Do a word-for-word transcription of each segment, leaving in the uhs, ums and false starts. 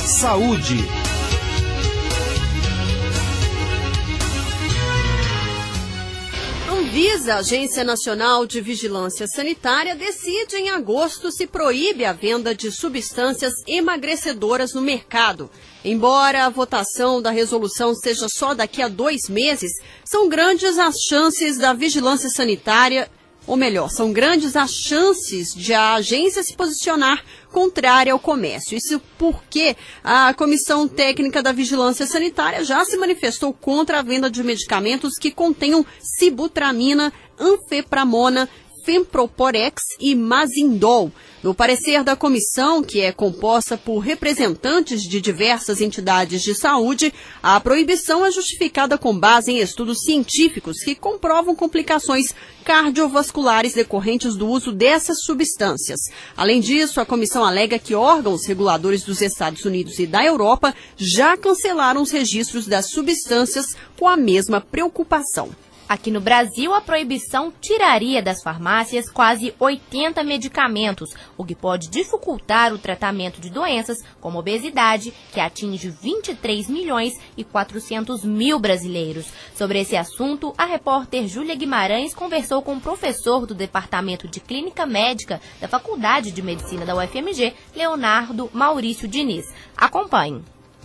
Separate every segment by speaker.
Speaker 1: Saúde.
Speaker 2: Anvisa, Agência Nacional de Vigilância Sanitária, decide em agosto se proíbe a venda de substâncias emagrecedoras no mercado. Embora a votação da resolução seja só daqui a dois meses, são grandes as chances da vigilância sanitária, ou melhor, são grandes as chances de a agência se posicionar contrária ao comércio. Isso porque a Comissão Técnica da Vigilância Sanitária já se manifestou contra a venda de medicamentos que contenham sibutramina, anfepramona, Femproporex e Mazindol. No parecer da comissão, que é composta por representantes de diversas entidades de saúde, a proibição é justificada com base em estudos científicos que comprovam complicações cardiovasculares decorrentes do uso dessas substâncias. Além disso, a comissão alega que órgãos reguladores dos Estados Unidos e da Europa já cancelaram os registros das substâncias com a mesma preocupação.
Speaker 3: Aqui no Brasil, a proibição tiraria das farmácias quase oitenta medicamentos, o que pode dificultar o tratamento de doenças como obesidade, que atinge vinte e três milhões e quatrocentos mil brasileiros. Sobre esse assunto, a repórter Júlia Guimarães conversou com o professor do Departamento de Clínica Médica da Faculdade de Medicina da U F M G, Leonardo Maurício Diniz. Acompanhe.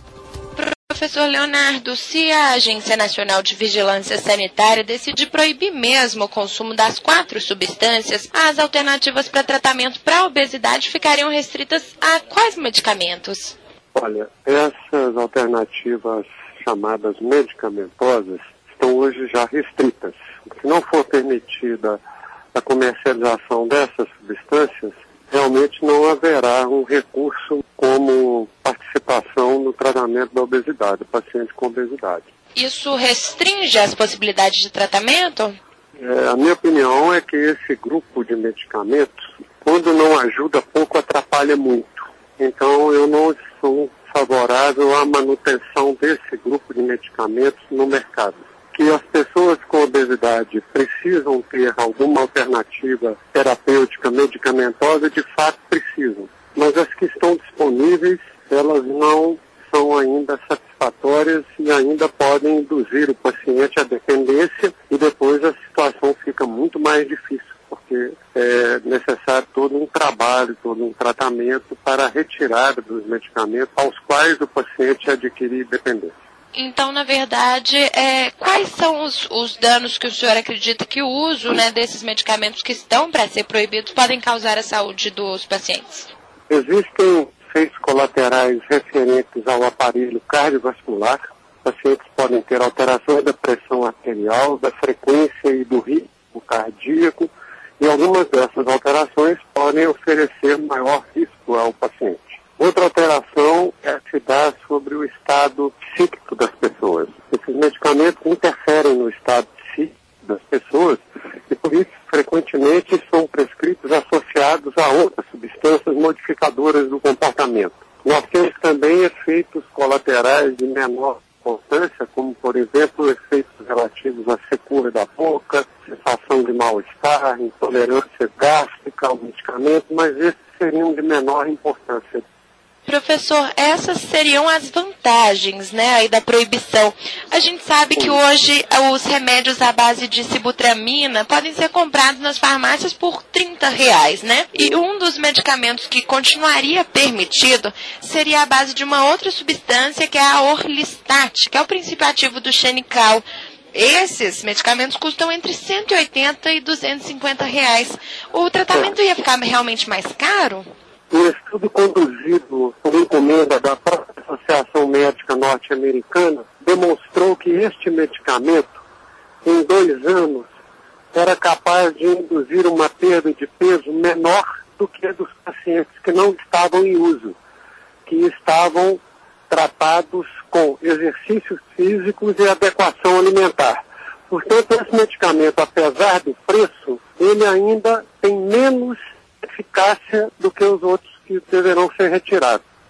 Speaker 4: Professor Leonardo, se a Agência Nacional de Vigilância Sanitária decidir proibir mesmo o consumo das quatro substâncias, as alternativas para tratamento para obesidade ficariam restritas a quais medicamentos?
Speaker 5: Olha, essas alternativas chamadas medicamentosas estão hoje já restritas. Se não for permitida a comercialização dessas substâncias, realmente não haverá um recurso como participação no tratamento da obesidade, paciente com obesidade.
Speaker 4: Isso restringe as possibilidades de tratamento?
Speaker 5: É, a minha opinião é que esse grupo de medicamentos, quando não ajuda pouco, atrapalha muito. Então eu não sou favorável à manutenção desse grupo de medicamentos no mercado. Que as pessoas com obesidade precisam ter alguma alternativa terapêutica medicamentosa, de fato precisam. Mas as que estão disponíveis, elas não são ainda satisfatórias e ainda podem induzir o paciente à dependência e depois a situação fica muito mais difícil, porque é necessário todo um trabalho, todo um tratamento para a retirada dos medicamentos aos quais o paciente adquire dependência.
Speaker 4: Então, na verdade, é, quais são os, os danos que o senhor acredita que o uso, né, desses medicamentos que estão para ser proibidos podem causar à saúde dos pacientes?
Speaker 5: Existem efeitos colaterais referentes ao aparelho cardiovascular. Pacientes podem ter alterações da pressão arterial, da frequência e do ritmo cardíaco, e algumas dessas alterações podem oferecer maior risco ao paciente. Outra alteração é se dá sobre o estado psíquico das pessoas. Esses medicamentos interferem no estado psíquico das pessoas e, por isso, frequentemente são prescritos associados a outras substâncias modificadoras do comportamento. Nós temos também efeitos colaterais de menor importância, como, por exemplo, efeitos relativos à secura da boca, sensação de mal-estar, intolerância gástrica ao medicamento, mas esses seriam de menor importância.
Speaker 4: Professor, essas seriam as vantagens, né, aí da proibição. A gente sabe que hoje os remédios à base de sibutramina podem ser comprados nas farmácias por trinta reais, né? E um dos medicamentos que continuaria permitido seria a base de uma outra substância, que é a Orlistat, que é o princípio ativo do xenical. Esses medicamentos custam entre cento e oitenta e duzentos e cinquenta reais. O tratamento ia ficar realmente mais caro?
Speaker 5: Um estudo conduzido por encomenda da própria Associação Médica Norte-Americana demonstrou que este medicamento, em dois anos, era capaz de induzir uma perda de peso menor do que a dos pacientes que não estavam em uso, que estavam tratados com exercícios físicos e adequação alimentar. Portanto, esse medicamento, apesar do preço, ele ainda tem menos eficácia do que os outros que deverão ser retirados.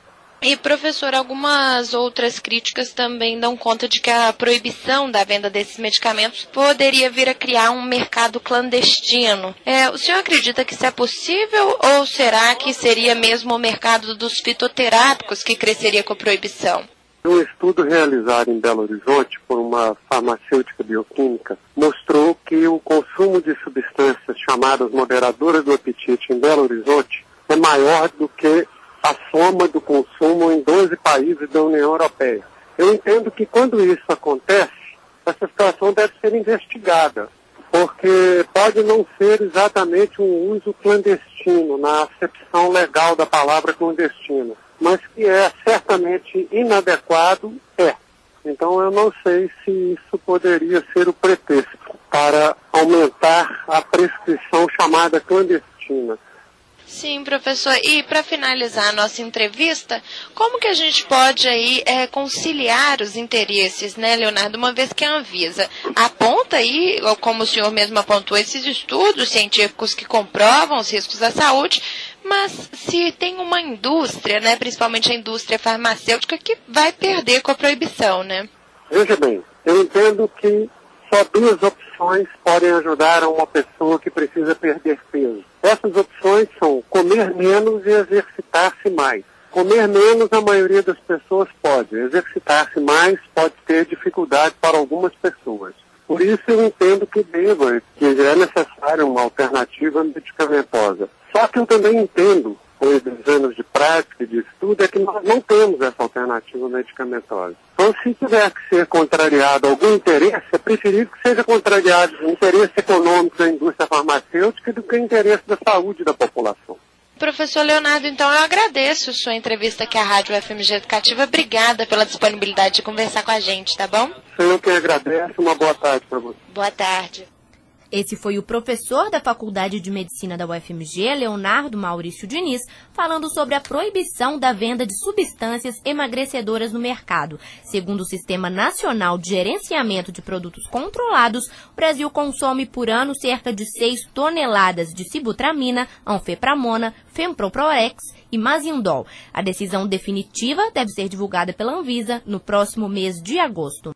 Speaker 4: E, professor, algumas outras críticas também dão conta de que a proibição da venda desses medicamentos poderia vir a criar um mercado clandestino. É, o senhor acredita que isso é possível ou será que seria mesmo o mercado dos fitoterápicos que cresceria com a proibição?
Speaker 5: Um estudo realizado em Belo Horizonte por uma farmacêutica bioquímica mostrou que o consumo de substâncias chamadas moderadoras do apetite em Belo Horizonte é maior do que a soma do consumo em doze países da União Europeia. Eu entendo que quando isso acontece, essa situação deve ser investigada, porque pode não ser exatamente um uso clandestino, na acepção legal da palavra clandestino, mas que é certamente inadequado, é. Então eu não sei se isso poderia ser o pretexto para aumentar a prescrição chamada clandestina.
Speaker 4: Sim, professor. E para finalizar a nossa entrevista, como que a gente pode aí é, conciliar os interesses, né, Leonardo, uma vez que a Anvisa aponta aí, como o senhor mesmo apontou, esses estudos científicos que comprovam os riscos da saúde, mas se tem uma indústria, né, principalmente a indústria farmacêutica, que vai perder com a proibição, né?
Speaker 5: Veja bem, eu entendo que só duas opções podem ajudar a uma pessoa que precisa perder peso. Essas opções são comer menos e exercitar-se mais. Comer menos a maioria das pessoas pode. Exercitar-se mais pode ter dificuldade para algumas pessoas. Por isso eu entendo que deva, que é necessária uma alternativa medicamentosa. Só que eu também entendo, com esses anos de prática e de estudo, é que nós não temos essa alternativa medicamentosa. Então, se tiver que ser contrariado algum interesse, é preferível que seja contrariado o interesse econômico da indústria farmacêutica do que o interesse da saúde da população.
Speaker 4: Professor Leonardo, então eu agradeço sua entrevista aqui à Rádio F M G Educativa. Obrigada pela disponibilidade de conversar com a gente, tá bom?
Speaker 5: Sou eu que agradeço. Uma boa tarde para você.
Speaker 4: Boa tarde.
Speaker 3: Esse foi o professor da Faculdade de Medicina da U F M G, Leonardo Maurício Diniz, falando sobre a proibição da venda de substâncias emagrecedoras no mercado. Segundo o Sistema Nacional de Gerenciamento de Produtos Controlados, o Brasil consome por ano cerca de seis toneladas de sibutramina, anfepramona, femproprorex e mazindol. A decisão definitiva deve ser divulgada pela Anvisa no próximo mês de agosto.